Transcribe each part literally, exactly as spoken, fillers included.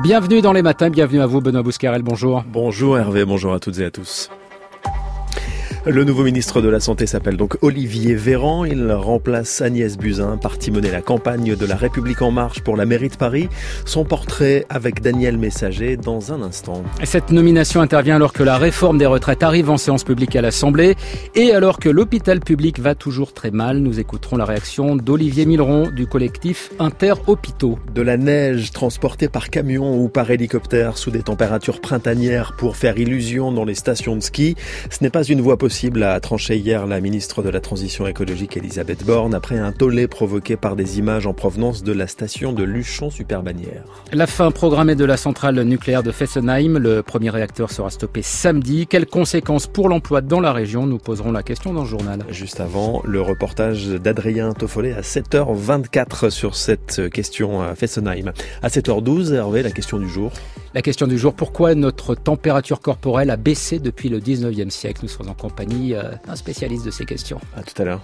Bienvenue dans les matins, bienvenue à vous Benoît Bouscarel, bonjour. Bonjour Hervé, bonjour à toutes et à tous. Le nouveau ministre de la Santé s'appelle donc Olivier Véran. Il remplace Agnès Buzyn, parti mener la campagne de La République En Marche pour la mairie de Paris. Son portrait avec Daniel Messager dans un instant. Cette nomination intervient alors que la réforme des retraites arrive en séance publique à l'Assemblée et alors que l'hôpital public va toujours très mal. Nous écouterons la réaction d'Olivier Milleron du collectif Inter-Hôpitaux. De la neige transportée par camion ou par hélicoptère sous des températures printanières pour faire illusion dans les stations de ski, ce n'est pas une voie possible. A tranché hier la ministre de la Transition écologique Elisabeth Borne après un tollé provoqué par des images en provenance de la station de Luchon-sur-Bagnères. La fin programmée de la centrale nucléaire de Fessenheim, le premier réacteur sera stoppé samedi. Quelles conséquences pour l'emploi dans la région? Nous poserons la question dans le journal. Juste avant, le reportage d'Adrien Toffollet à sept heures vingt-quatre sur cette question à Fessenheim. À sept heures douze, Hervé, la question du jour. La question du jour, pourquoi notre température corporelle a baissé depuis le dix-neuvième siècle? Nous serons en compagnie d'un spécialiste de ces questions. À tout à l'heure.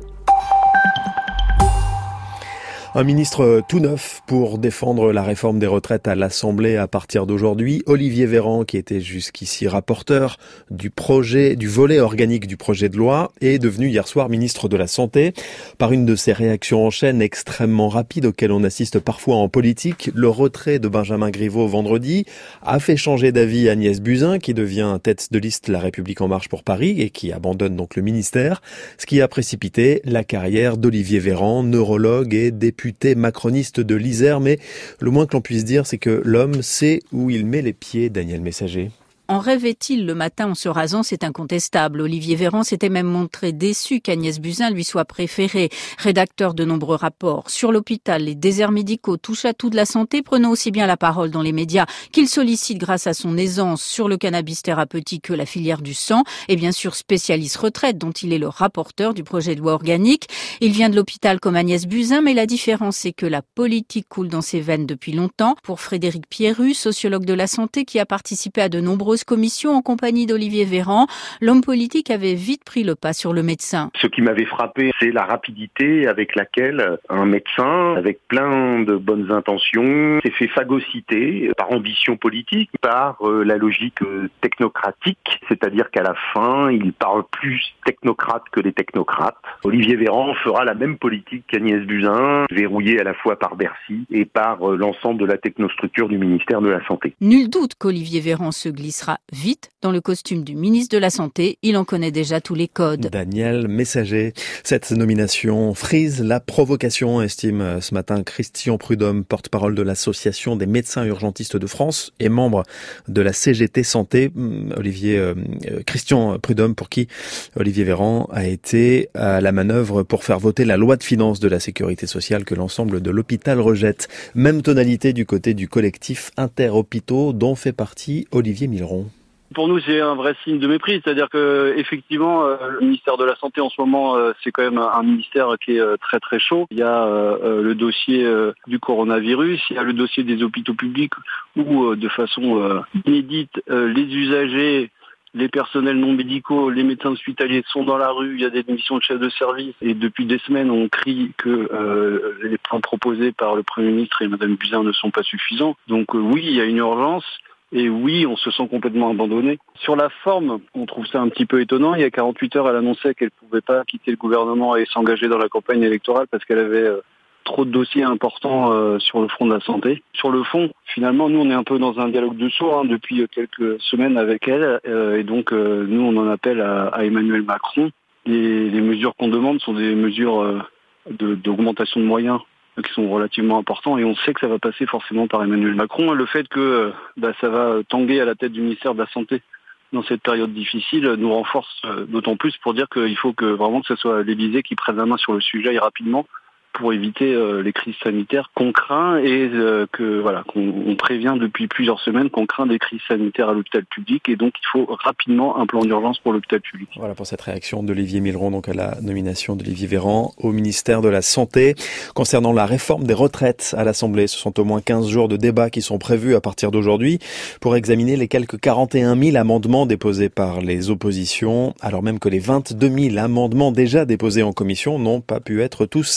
Un ministre tout neuf pour défendre la réforme des retraites à l'Assemblée à partir d'aujourd'hui. Olivier Véran, qui était jusqu'ici rapporteur du projet, du volet organique du projet de loi, est devenu hier soir ministre de la Santé. Par une de ces réactions en chaîne extrêmement rapides auxquelles on assiste parfois en politique, le retrait de Benjamin Griveaux vendredi a fait changer d'avis Agnès Buzyn, qui devient tête de liste La République En Marche pour Paris et qui abandonne donc le ministère, ce qui a précipité la carrière d'Olivier Véran, neurologue et député député macroniste de l'Isère, mais le moins que l'on puisse dire, c'est que l'homme sait où il met les pieds, Daniel Messager. En rêvait-il le matin en se rasant, c'est incontestable. Olivier Véran s'était même montré déçu qu'Agnès Buzyn lui soit préférée. Rédacteur de nombreux rapports sur l'hôpital, les déserts médicaux, touche à tout de la santé, prenant aussi bien la parole dans les médias qu'il sollicite grâce à son aisance sur le cannabis thérapeutique que la filière du sang, et bien sûr spécialiste retraite dont il est le rapporteur du projet de loi organique. Il vient de l'hôpital comme Agnès Buzyn, mais la différence c'est que la politique coule dans ses veines depuis longtemps. Pour Frédéric Pierru, sociologue de la santé qui a participé à de nombreuses commission en compagnie d'Olivier Véran, l'homme politique avait vite pris le pas sur le médecin. Ce qui m'avait frappé, c'est la rapidité avec laquelle un médecin, avec plein de bonnes intentions, s'est fait phagocyter par ambition politique, par euh, la logique euh, technocratique, c'est-à-dire qu'à la fin, il parle plus technocrate que les technocrates. Olivier Véran fera la même politique qu'Agnès Buzyn, verrouillée à la fois par Bercy et par euh, l'ensemble de la technostructure du ministère de la Santé. Nul doute qu'Olivier Véran se glissera vite dans le costume du ministre de la Santé. Il en connaît déjà tous les codes. Daniel Messager. Cette nomination frise la provocation, estime ce matin Christian Prudhomme, porte-parole de l'Association des médecins urgentistes de France et membre de la C G T Santé. Olivier euh, Christian Prudhomme, pour qui Olivier Véran a été à la manœuvre pour faire voter la loi de finances de la sécurité sociale que l'ensemble de l'hôpital rejette. Même tonalité du côté du collectif Inter-Hôpitaux dont fait partie Olivier Milleron. Pour nous, c'est un vrai signe de mépris, c'est-à-dire que effectivement, euh, le ministère de la Santé en ce moment, euh, c'est quand même un ministère qui est euh, très très chaud. Il y a euh, le dossier euh, du coronavirus, il y a le dossier des hôpitaux publics où, euh, de façon euh, inédite, euh, les usagers, les personnels non médicaux, les médecins hospitaliers sont dans la rue, il y a des démissions de chefs de service et depuis des semaines on crie que euh, les plans proposés par le Premier ministre et Madame Buzyn ne sont pas suffisants. Donc euh, oui, il y a une urgence. Et oui, on se sent complètement abandonné. Sur la forme, on trouve ça un petit peu étonnant. Il y a quarante-huit heures, elle annonçait qu'elle ne pouvait pas quitter le gouvernement et s'engager dans la campagne électorale parce qu'elle avait euh, trop de dossiers importants euh, sur le front de la santé. Sur le fond, finalement, nous, on est un peu dans un dialogue de sourds hein, depuis quelques semaines avec elle. Euh, et donc, euh, nous, on en appelle à, à Emmanuel Macron. Les, les mesures qu'on demande sont des mesures euh, de, d'augmentation de moyens qui sont relativement importants et on sait que ça va passer forcément par Emmanuel Macron. Le fait que bah, ça va tanguer à la tête du ministère de la Santé dans cette période difficile nous renforce d'autant plus pour dire qu'il faut que vraiment que ce soit l'Élysée qui prenne la main sur le sujet et rapidement pour éviter euh, les crises sanitaires qu'on craint et euh, que voilà qu'on on prévient depuis plusieurs semaines qu'on craint des crises sanitaires à l'hôpital public et donc il faut rapidement un plan d'urgence pour l'hôpital public. Voilà pour cette réaction d'Olivier Milleron donc à la nomination d'Olivier Véran au ministère de la Santé. Concernant la réforme des retraites à l'Assemblée, ce sont au moins quinze jours de débats qui sont prévus à partir d'aujourd'hui pour examiner les quelques quarante et un mille amendements déposés par les oppositions, alors même que les vingt-deux mille amendements déjà déposés en commission n'ont pas pu être tous examinés.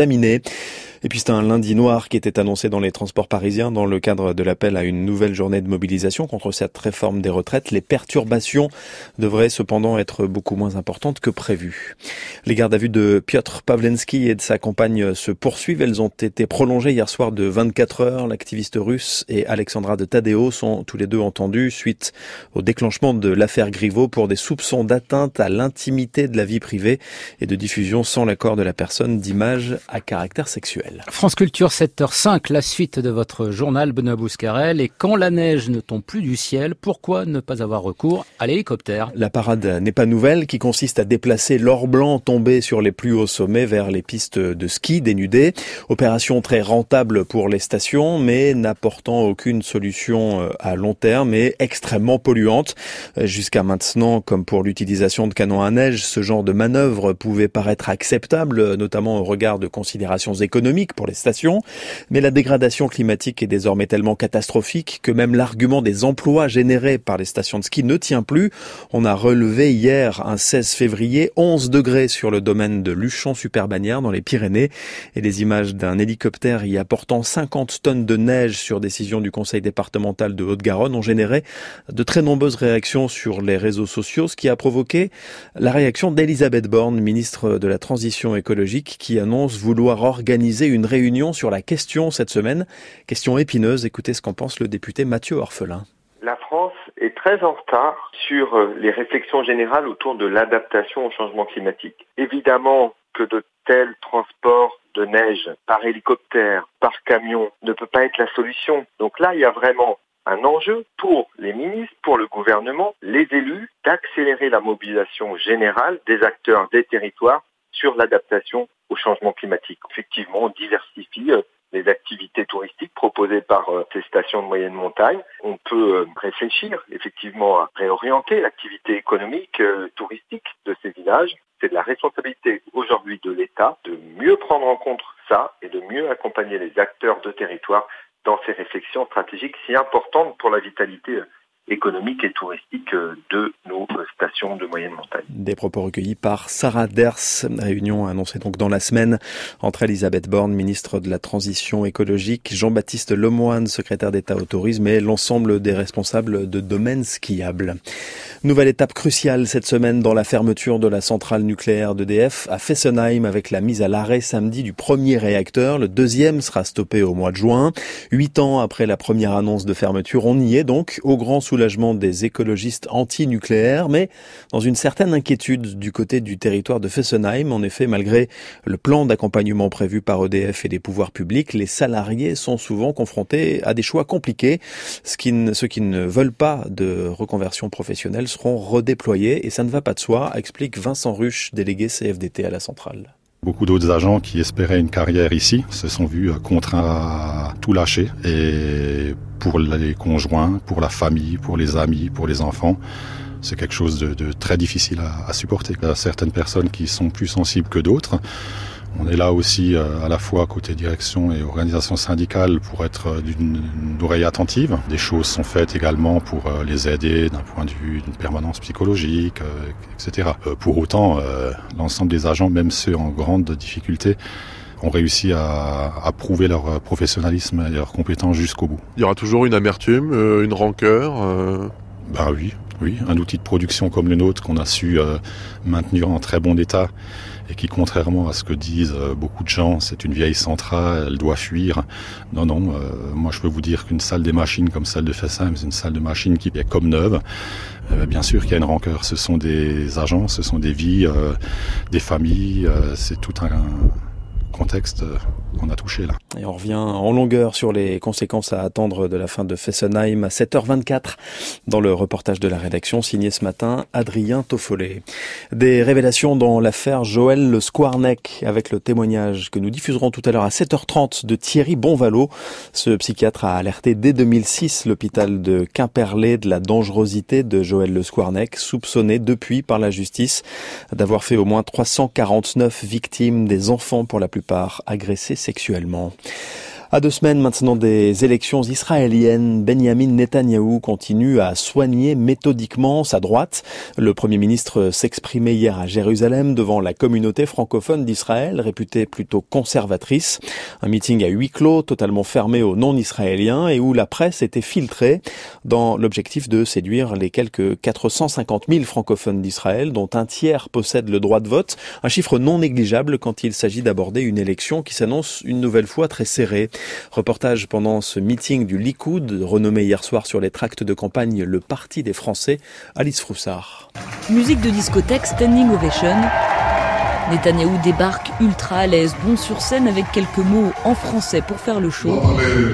contaminés. Et puis c'est un lundi noir qui était annoncé dans les transports parisiens dans le cadre de l'appel à une nouvelle journée de mobilisation contre cette réforme des retraites. Les perturbations devraient cependant être beaucoup moins importantes que prévu. Les gardes à vue de Piotr Pawlenski et de sa compagne se poursuivent. Elles ont été prolongées hier soir de vingt-quatre heures. L'activiste russe et Alexandra de Taddeo sont tous les deux entendus suite au déclenchement de l'affaire Griveaux pour des soupçons d'atteinte à l'intimité de la vie privée et de diffusion sans l'accord de la personne d'images à caractère sexuel. France Culture, sept heures cinq, la suite de votre journal, Benoît Bouscarel. Et quand la neige ne tombe plus du ciel, pourquoi ne pas avoir recours à l'hélicoptère ? La parade n'est pas nouvelle, qui consiste à déplacer l'or blanc tombé sur les plus hauts sommets vers les pistes de ski dénudées. Opération très rentable pour les stations, mais n'apportant aucune solution à long terme et extrêmement polluante. Jusqu'à maintenant, comme pour l'utilisation de canons à neige, ce genre de manœuvre pouvait paraître acceptable, notamment au regard de considérations économiques pour les stations, mais la dégradation climatique est désormais tellement catastrophique que même l'argument des emplois générés par les stations de ski ne tient plus. On a relevé hier, un seize février, onze degrés sur le domaine de Luchon-sur-Bagnères dans les Pyrénées et les images d'un hélicoptère y apportant cinquante tonnes de neige sur décision du conseil départemental de Haute-Garonne ont généré de très nombreuses réactions sur les réseaux sociaux, ce qui a provoqué la réaction d'Elisabeth Borne, ministre de la Transition écologique, qui annonce vouloir organiser une réunion sur la question cette semaine. Question épineuse, écoutez ce qu'en pense le député Mathieu Orphelin. La France est très en retard sur les réflexions générales autour de l'adaptation au changement climatique. Évidemment que de tels transports de neige par hélicoptère, par camion, ne peut pas être la solution. Donc là, il y a vraiment un enjeu pour les ministres, pour le gouvernement, les élus, d'accélérer la mobilisation générale des acteurs des territoires sur l'adaptation au changement climatique. Effectivement, on diversifie les activités touristiques proposées par ces stations de moyenne montagne. On peut réfléchir effectivement à réorienter l'activité économique touristique de ces villages. C'est de la responsabilité aujourd'hui de l'État de mieux prendre en compte ça et de mieux accompagner les acteurs de territoire dans ces réflexions stratégiques si importantes pour la vitalité économique et touristique de nos stations de moyenne montagne. Des propos recueillis par Sarah Ders. Réunion annoncée donc dans la semaine entre Elisabeth Borne, ministre de la Transition écologique, Jean-Baptiste Lemoyne, secrétaire d'État au tourisme et l'ensemble des responsables de domaines skiables. Nouvelle étape cruciale cette semaine dans la fermeture de la centrale nucléaire d'E D F à Fessenheim avec la mise à l'arrêt samedi du premier réacteur. Le deuxième sera stoppé au mois de juin. Huit ans après la première annonce de fermeture, on y est donc au grand soulagement des écologistes anti-nucléaires, mais dans une certaine inquiétude du côté du territoire de Fessenheim. En effet, malgré le plan d'accompagnement prévu par E D F et les pouvoirs publics, les salariés sont souvent confrontés à des choix compliqués. Ce qui ne, ceux qui ne veulent pas de reconversion professionnelle seront redéployés et ça ne va pas de soi, explique Vincent Ruche, délégué C F D T à la centrale. Beaucoup d'autres agents qui espéraient une carrière ici se sont vus contraints à tout lâcher et pour les conjoints, pour la famille, pour les amis, pour les enfants, c'est quelque chose de, de très difficile à, à supporter. Il y a certaines personnes qui sont plus sensibles que d'autres. On est là aussi à la fois côté direction et organisation syndicale pour être d'une oreille attentive. Des choses sont faites également pour les aider d'un point de vue d'une permanence psychologique, et cetera. Pour autant, l'ensemble des agents, même ceux en grande difficulté, ont réussi à, à prouver leur professionnalisme et leur compétence jusqu'au bout. Il y aura toujours une amertume, une rancœur euh... Ben oui, oui, un outil de production comme le nôtre qu'on a su euh, maintenir en très bon état et qui, contrairement à ce que disent euh, beaucoup de gens, c'est une vieille centrale, elle doit fuir. Non, non, euh, moi je peux vous dire qu'une salle des machines comme celle de Fessenheim, c'est une salle de machines qui est comme neuve. Euh, bien sûr qu'il y a une rancœur, ce sont des agents, ce sont des vies, euh, des familles, euh, c'est tout un... un contexte qu'on a touché là. Et on revient en longueur sur les conséquences à attendre de la fin de Fessenheim à sept heures vingt-quatre dans le reportage de la rédaction signé ce matin Adrien Toffollet. Des révélations dans l'affaire Joël Le Squarnec avec le témoignage que nous diffuserons tout à l'heure à sept heures trente de Thierry Bonvalot. Ce psychiatre a alerté dès deux mille six l'hôpital de Quimperlé de la dangerosité de Joël Le Squarnec, soupçonné depuis par la justice d'avoir fait au moins trois cent quarante-neuf victimes, des enfants pour la plupart agressés sexuellement. À deux semaines maintenant des élections israéliennes, Benjamin Netanyahou continue à soigner méthodiquement sa droite. Le Premier ministre s'exprimait hier à Jérusalem devant la communauté francophone d'Israël, réputée plutôt conservatrice. Un meeting à huis clos, totalement fermé aux non-israéliens et où la presse était filtrée dans l'objectif de séduire les quelques quatre cent cinquante mille francophones d'Israël, dont un tiers possèdent le droit de vote. Un chiffre non négligeable quand il s'agit d'aborder une élection qui s'annonce une nouvelle fois très serrée. Reportage pendant ce meeting du Likoud, renommé hier soir sur les tracts de campagne le Parti des Français, Alice Froussard. Musique de discothèque, standing ovation. Netanyahou débarque ultra à l'aise, bon sur scène avec quelques mots en français pour faire le show.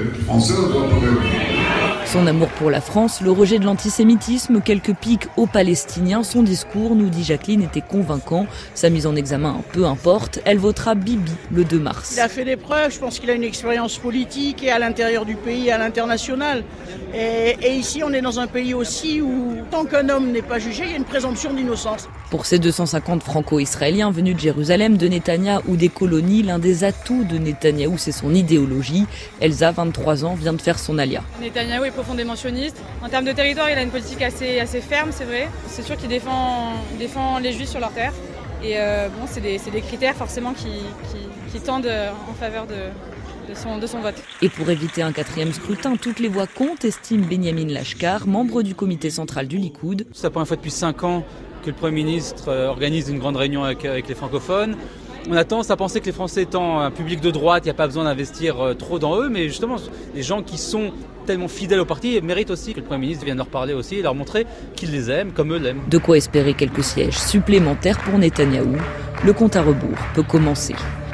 Son amour pour la France, le rejet de l'antisémitisme, quelques piques aux Palestiniens. Son discours, nous dit Jacqueline, était convaincant. Sa mise en examen, peu importe. Elle votera Bibi le deux mars. Il a fait des preuves. Je pense qu'il a une expérience politique et à l'intérieur du pays et à l'international. Et, et ici, on est dans un pays aussi où, tant qu'un homme n'est pas jugé, il y a une présomption d'innocence. Pour ces deux cent cinquante franco-israéliens venus de Jérusalem, de Netanya ou des colonies, l'un des atouts de Netanyahou, c'est son idéologie. Elsa, vingt-trois ans, vient de faire son alia. Netanyahou est profondément sioniste. En termes de territoire, il a une politique assez, assez ferme, c'est vrai. C'est sûr qu'il défend, défend les Juifs sur leur terre. Et euh, bon, c'est des, c'est des critères forcément qui, qui, qui tendent en faveur de... De son, de son vote. Et pour éviter un quatrième scrutin, toutes les voix comptent, estime Benjamin Lashkar, membre du comité central du Likoud. C'est la première fois depuis cinq ans que le Premier ministre organise une grande réunion avec, avec les francophones. On a tendance à penser que les Français étant un public de droite, il n'y a pas besoin d'investir trop dans eux, mais justement, les gens qui sont tellement fidèles au parti méritent aussi que le Premier ministre vienne leur parler aussi et leur montrer qu'ils les aiment comme eux l'aiment. De quoi espérer quelques sièges supplémentaires pour Netanyahou. Le compte à rebours peut commencer.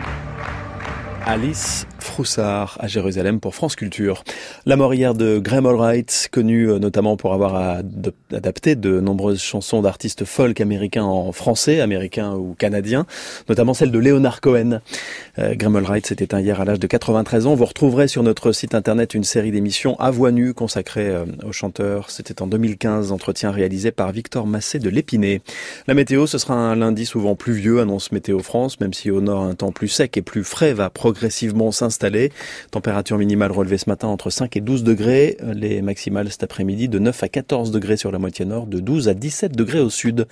Alice Froussard à Jérusalem pour France Culture. La mort hier de Graham Allwright, connu notamment pour avoir adapté de nombreuses chansons d'artistes folk américains en français, américains ou canadiens, notamment celle de Leonard Cohen. Euh, Graham Allwright s'est éteint hier à l'âge de quatre-vingt-treize ans. Vous retrouverez sur notre site internet une série d'émissions à voix nue consacrée euh, au chanteur. C'était en deux mille quinze, entretien réalisé par Victor Massé de l'Épinay. La météo, ce sera un lundi souvent pluvieux, annonce Météo France, même si au nord un temps plus sec et plus frais va progressivement s'installer. Température minimale relevée ce matin entre cinq et douze degrés. Les maximales cet après-midi de neuf à quatorze degrés sur la moitié nord, de douze à dix-sept degrés au sud.